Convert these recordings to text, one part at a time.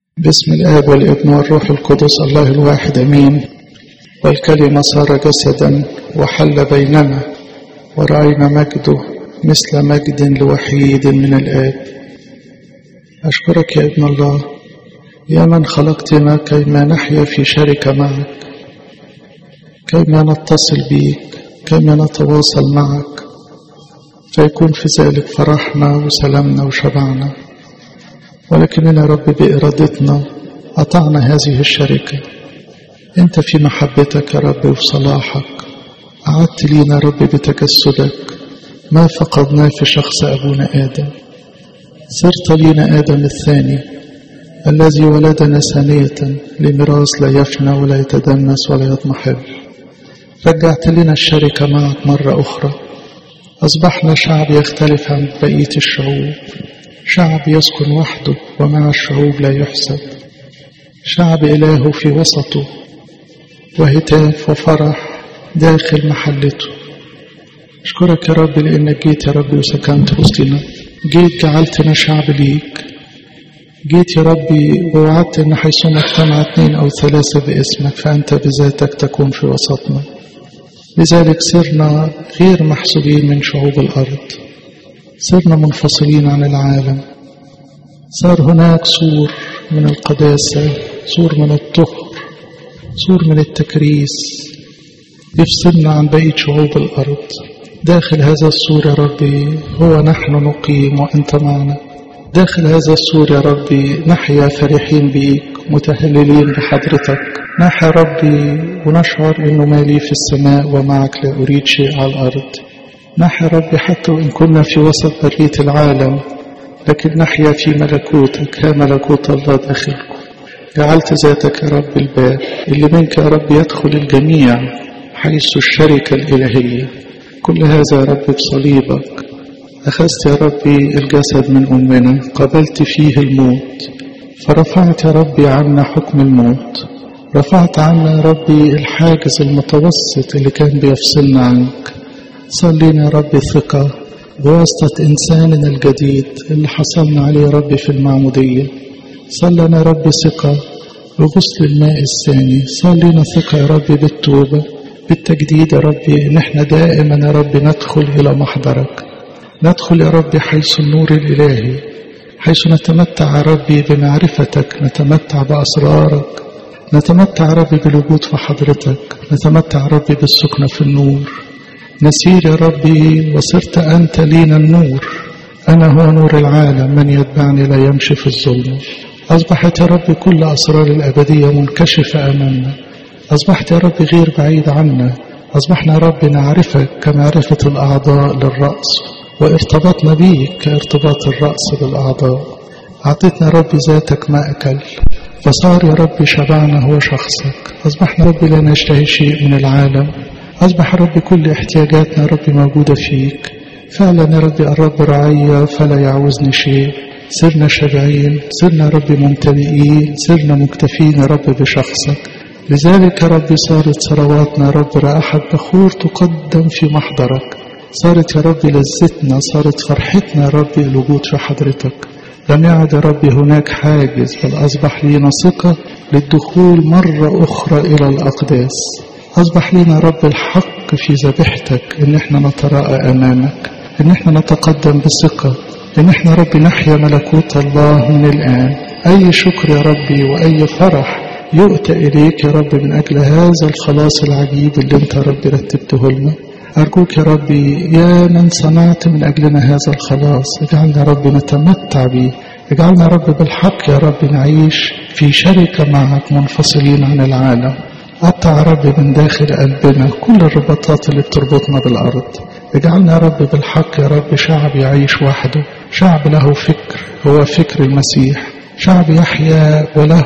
باسم الآب والابن والروح القدس الله الواحد أمين. والكلمة صار جسدا وحل بيننا ورأينا مجده مثل مجد لوحيد من الآب. أشكرك يا ابن الله يا من خلقتنا كيما نحيا في شركة معك، كيما نتصل بيك، كيما نتواصل معك، فيكون في ذلك فرحنا وسلامنا وشبعنا. ولكننا رب بإرادتنا قطعنا هذه الشركة. أنت في محبتك يا رب وفي صلاحك أعدت لينا رب بتجسدك ما فقدناه في شخص أبونا آدم. صرت لينا آدم الثاني الذي ولدنا ثانية لميراث لا يفنى ولا يتدنس ولا يضمحل. رجعت لنا الشركة معك مرة أخرى. أصبحنا شعب يختلف عن بقية الشعوب، شعب يسكن وحده ومع الشعوب لا يحسب، شعب إله في وسطه وهتاف وفرح داخل محلته. أشكرك يا رب لأنك جيت يا رب وسكنت وسطنا، جيت جعلتنا شعب ليك، جيت يا ربي ووعدت أن حيثما اجتمع 2 أو 3 باسمك فأنت بذاتك تكون في وسطنا. لذلك صرنا غير محسوبين من شعوب الأرض، صرنا منفصلين عن العالم. صار هناك سور من القداسة، سور من الطهر، سور من التكريس يفصلنا عن بقية شعوب الأرض. داخل هذا السور يا ربي هو نحن نقيم وأنت معنا. داخل هذا السور يا ربي نحيا فرحين بيك متهللين بحضرتك. نحيا ربي ونشعر إنه ما لي في السماء ومعك لا أريد شيء على الأرض. نحيا ربي حتى وإن كنا في وسط برية العالم لكن نحيا في ملكوتك، ها ملكوت الله داخلكم. جعلت ذاتك يا رب الباب اللي منك يا رب يدخل الجميع حيث الشركة الإلهية. كل هذا يا رب بصليبك. أخذت يا ربي الجسد من أمنا، قبلت فيه الموت، فرفعت يا ربي عنا حكم الموت، رفعت عنا يا ربي الحاجز المتوسط اللي كان بيفصلنا عنك. صلينا يا ربي ثقة بواسطة إنساننا الجديد اللي حصلنا عليه يا ربي في المعمودية. صلينا يا ربي ثقة بغسل الماء الثاني. صلينا ثقة يا ربي بالتوبة بالتجديد يا ربي، نحن دائما يا ربي ندخل إلى محضرك، ندخل يا ربي حيث النور الإلهي، حيث نتمتع يا ربي بمعرفتك، نتمتع بأسرارك، نتمتع يا ربي بالوجود في حضرتك، نتمتع يا ربي بالسكنة في النور. نسير يا ربي وصرت أنت لينا النور. أنا هو نور العالم، من يتبعني لا يمشي في الظلم. أصبحت يا ربي كل أسرار الأبدية منكشفة أمامنا. أصبحت يا ربي غير بعيد عنا. أصبحنا يا ربي نعرفك كمعرفة الأعضاء للرأس، وارتبطنا بيك كارتباط الرأس بالأعضاء. أعطيتنا يا ربي ذاتك ما أكل، فصار يا ربي شبعنا هو شخصك. أصبحنا يا ربي لا نشتهي شيء من العالم. أصبح يا ربي كل احتياجاتنا يا ربي موجودة فيك. فعلا يا ربي الرب رعية فلا يعوزني شيء. صرنا شبعين، صرنا يا ربي ممتلئين، صرنا مكتفين يا رب بشخصك. لذلك يا ربي صارت ثرواتنا يا رب رائحة بخور تقدم في محضرك. صارت يا ربي لذتنا، صارت فرحتنا يا ربي الوجود في حضرتك. لم يعد يا ربي هناك حاجز، بل أصبح لينا ثقة للدخول مرة أخرى إلى الأقداس. أصبح لنا رب الحق في ذبيحتك إن احنا نتراءى أمامك، إن احنا نتقدم بثقة، إن احنا ربي نحيا ملكوت الله من الآن. أي شكر يا ربي وأي فرح يؤتى إليك يا رب من أجل هذا الخلاص العجيب اللي انت ربي رتبته لنا. أرجوك يا ربي يا من صنعت من أجلنا هذا الخلاص، اجعلنا يا رب نتمتع به، اجعلنا يا رب بالحق يا رب نعيش في شركة معك منفصلين عن العالم. قطع يا رب من داخل قلبنا كل الرباطات اللي بتربطنا بالأرض. اجعلنا يا رب بالحق يا رب شعب يعيش وحده، شعب له فكر هو فكر المسيح، شعب يحيا وله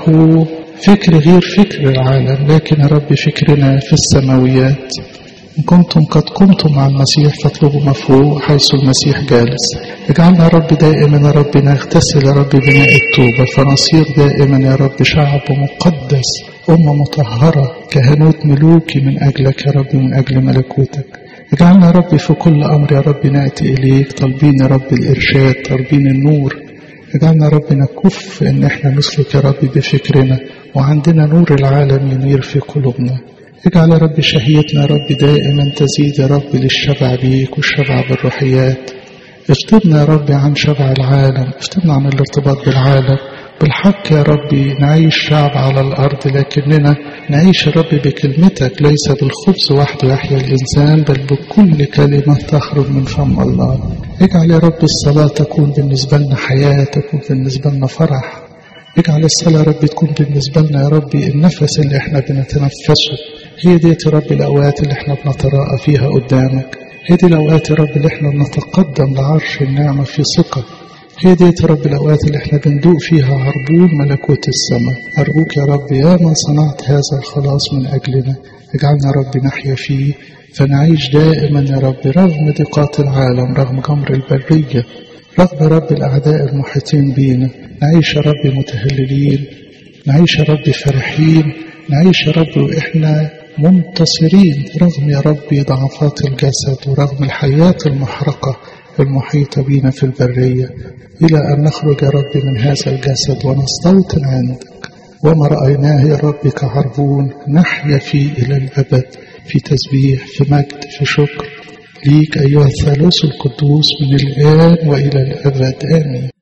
فكر غير فكر العالم، لكن يا رب فكرنا في السماويات. إن كنتم قد قمتم مع المسيح فاطلبوا ما فوق حيث المسيح جالس. اجعلنا يا رب دائما يا رب نغتسل يا رب بماء التوبة، فنصير دائما يا رب شعب مقدس، أمة مطهرة، كهنوت ملوكي من أجلك يا رب، من أجل ملكوتك. اجعلنا يا رب في كل أمر يا رب نأتي إليك طالبين يا رب الإرشاد، طالبين النور. اجعلنا رب نكف ان احنا نسلك يا رب بفكرنا، وعندنا نور العالم ينير في قلوبنا. اجعل يا رب شهيتنا يا رب دائما تزيد يا رب للشبع بيك والشبع بالروحيات. افتدنا يا رب عن شبع العالم، افتدنا عن الارتباط بالعالم. بالحق يا رب نعيش شعب على الأرض، لكننا نعيش يا رب بكلمتك، ليس بالخبز وحده يحيا الإنسان بل بكل كلمة تخرج من فم الله. اجعل يا رب الصلاة تكون بالنسبة لنا حياة، تكون بالنسبة لنا فرح. اجعل الصلاة يا رب تكون بالنسبة لنا يا رب النفس اللي احنا بنتنفسه. هي دي يا رب الأوقات اللي احنا بنتراءى فيها قدامك، هي دي الأوقات يا رب اللي احنا بنتقدم لعرش النعمة في ثقة، هي دي يا رب الأوقات اللي احنا بندوق فيها عربون ملكوت السماء. أرجوك يا رب يا من صنعت هذا الخلاص من أجلنا، اجعلنا يا رب نحيا فيه فنعيش دائما يا رب رغم ضيقات العالم، رغم جمر البرية، رغم يا رب الأعداء المحيطين بينا. نعيش يا رب متهللين، نعيش يا رب فرحين، نعيش يا رب وإحنا منتصرين رغم يا رب ضعفات الجسد ورغم الحياة المحرقة المحيطة بنا في البرية، إلى أن نخرج يا رب من هذا الجسد ونستوطن عندك. وما رأيناه يا رب كعربون نحيا فيه إلى الأبد، في تسبيح، في مجد، في شكر ليك أيها الثالوث القدوس من الآن وإلى الأبد، آمين.